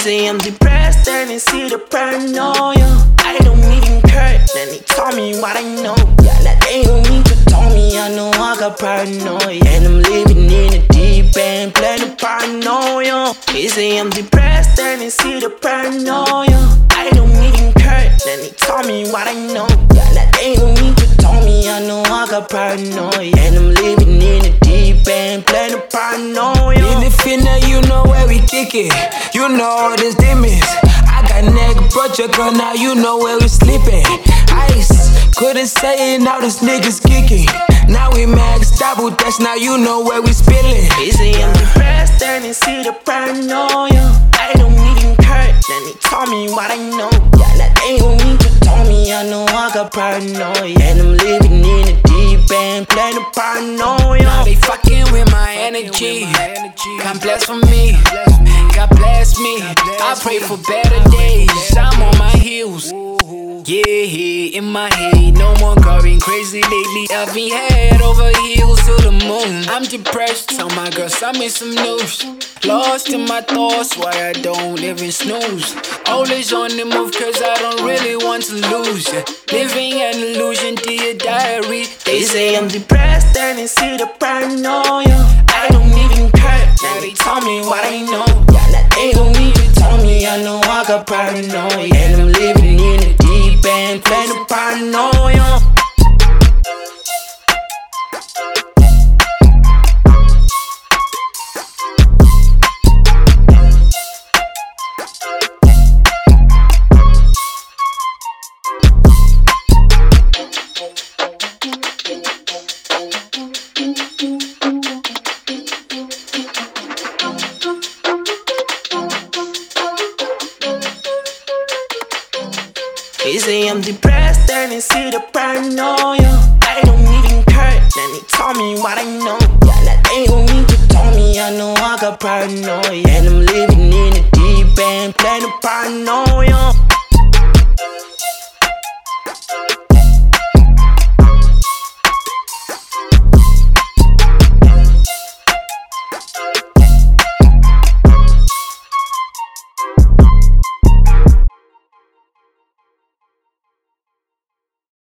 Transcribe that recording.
say I'm depressed and they see the paranoia. I don't even care, then they tell me what I know. Yeah, like they don't need to tell me, I know I got paranoia. And I'm living in the deep end, playing paranoia. They say I'm depressed and they see the paranoia. I don't even care, then they tell me what I know. Yeah, like they don't need to tell me, I know I got paranoia. And I'm living in the deep end, playing paranoia. In the finna, you know where we kick it. You know this demons. I got neck project, now you know where we sleeping. Ice, couldn't say it, now this niggas kicking. Now we max double dash, now you know where we spilling. They say I'm depressed and they see the paranoia. I don't even care, then they tell me what I know. Yeah, like they don't need to tell me, I know I got paranoia. And I'm living in the deep end, playing paranoia. Now they fucking with my energy. Come bless for me, God bless me. I pray for better days. I'm on my heels. Yeah, in my head, no more going crazy lately. I've been head over heels to the moon. I'm depressed, tell my girl send me some news. Lost in my thoughts, why I don't even snooze. Always on the move cause I don't really want to lose. Living an illusion to your diary. They say I'm depressed and they see the paranoia. I don't even care, now they tell me what I know. Yeah, like they don't need to tell me, I know I got paranoia. And I'm living in the deep end, playing paranoia. They say I'm depressed and they see the paranoia. I don't even care, then they tell me what I know. Yeah, like they don't need to tell me, I know I got paranoia. And I'm living in the deep end, playing paranoia.